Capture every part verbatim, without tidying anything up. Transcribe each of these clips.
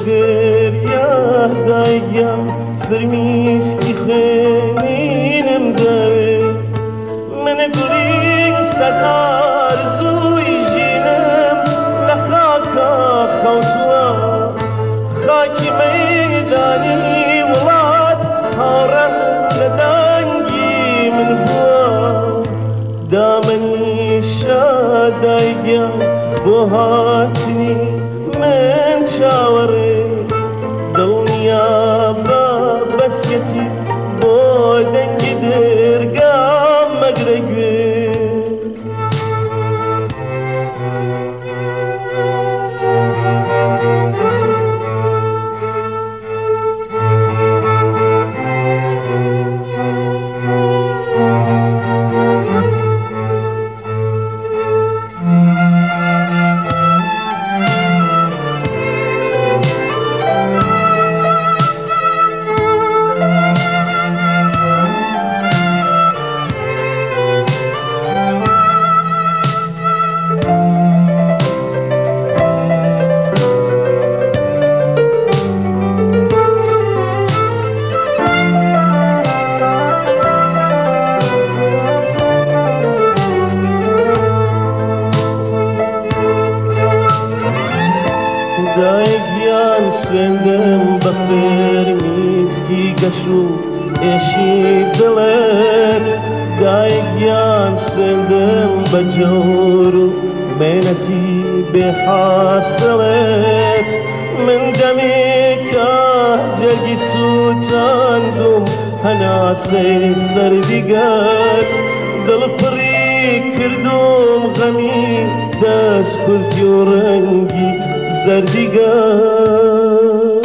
بگریا دایگیا فرمیس کی خینینم داوی من گلی سدار زوی جینم لخاکا خوتوا خاکی میدانی ولات هارن لدنگی من بوا دامنی شادایگیا بوهاتنی من شاوري دنيا با بسيتي بودن جدر قام مقرقي دایگیان سوێندم بە فێرمیسکی گەش و ئێشی دڵێت دایگیان سوێندم بە جۆر و مێنەتی بێحاسڵێت من دەمێکە جەرگی سووتاندوم هەناسەی سەردیگەر دڵپڕی کردوم غەمی دەست کورتی و ڕەنگی زەردیگەر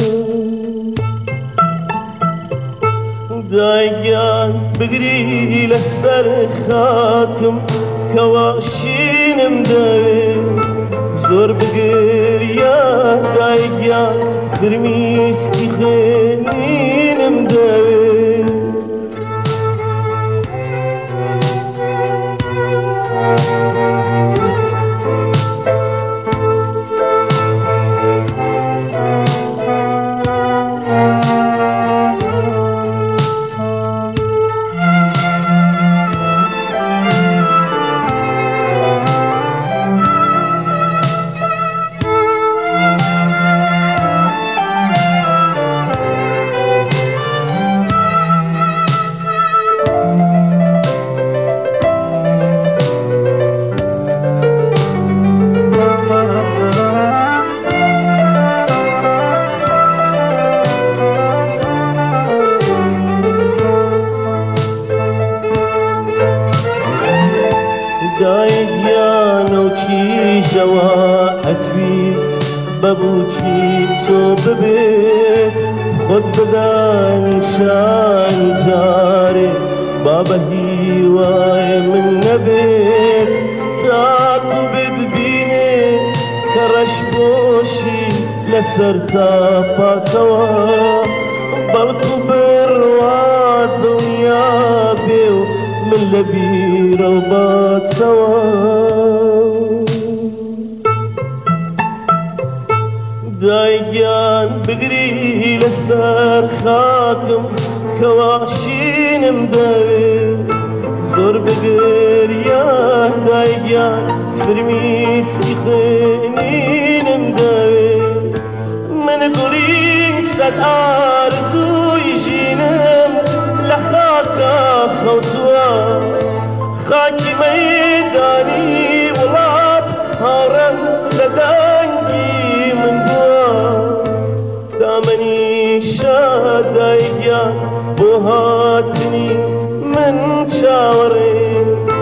دایگیان بگری لەسەر خاکم کەوا شینم دەوێت زۆر بگریا دایگیان فرمیسکی خێنینم دەوێت دایگیانە و کیژەوە ئەتویست بەبووکی تۆ ببێت خۆت بدانیشانی جارێ با بە هیوایە من نەبێت تاکو بتبینێ کە ڕەشبۆشی لەسەر تاپاتەوە بەڵکو بڕوا دڵنیا بێ و من لبيرة وباتسوا دايجان بقري لسار خاكم كواشين مداوي زور بقريا دايجان فرميس خينين مداوي من قولي سد آرزو يجينم لخاكا خوتوا خاكي ميداني ولات هارن لدنجي من بوا دامني شادايا بوهاتني من شاوري